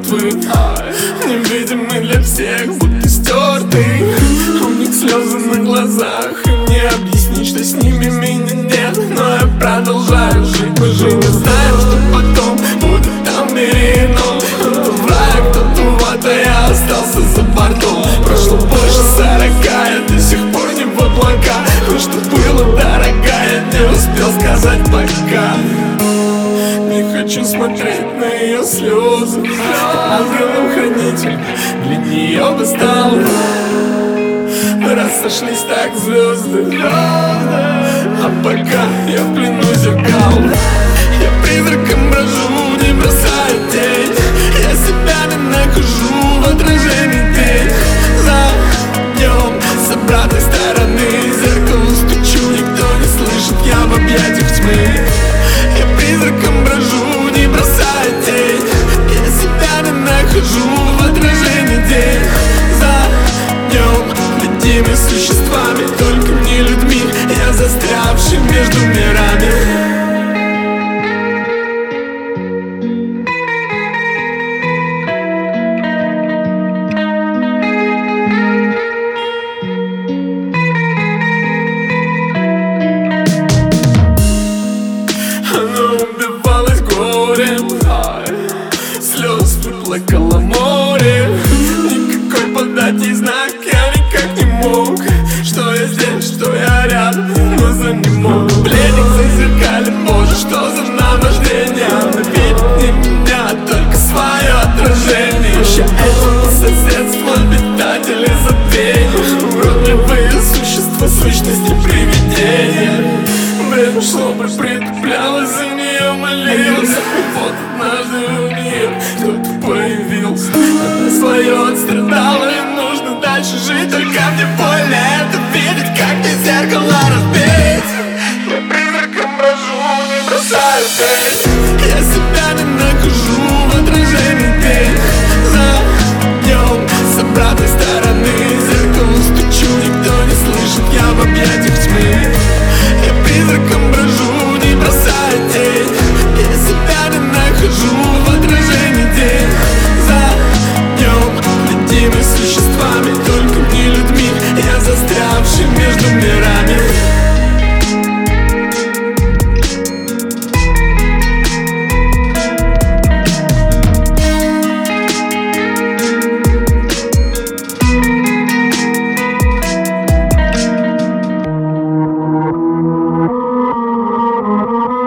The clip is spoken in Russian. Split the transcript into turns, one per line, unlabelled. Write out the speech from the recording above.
мертвы, невидимы для всех, будто стертый. У них слезы на глазах, и мне объяснить, что с ними меня нет. Но я продолжаю жить, мы же не знаем, что потом будет там перенос. Кто-то в рай, кто-то в ад, а я остался за бортом. Прошло больше 40, я до сих пор не в облака. То, что было, дорогая, не успел сказать пока. Не хочу смотреть на ее слезы. Ангелом-хранитель для нее бы стал. Раз сошлись так звезды, а пока я в плену зеркал. Я призраком брожу, не бросаю тень. Я себя не нахожу в отражении тень. За днем с обратной стороны зеркало стучу, никто не слышит, я в объятиях тьмы. Я призраком брожу, не бросаю тень. Я себя не нахожу в отражении тень. За днем людьми существами, только не людьми, я застрявший между мирами. Она убивалась горем, слез выплакало море. Никакой подать ей знак я никак не мог. Что я здесь, что я рядом, но за не мог. Пленник зазеркален, боже, что за наваждение. Она видит не меня, а только свое отражение. Ощущается по соседству обитатели забвения. Уродливые существа, сущности привидения. Время шло, притуплялось, за нее молился. И вот однажды у нее кто-то появился. Она свое отстрадала, и нужно дальше жить. Только мне больно это видеть, как мне зеркало разбить. Я призраком брожу, не бросаю тень.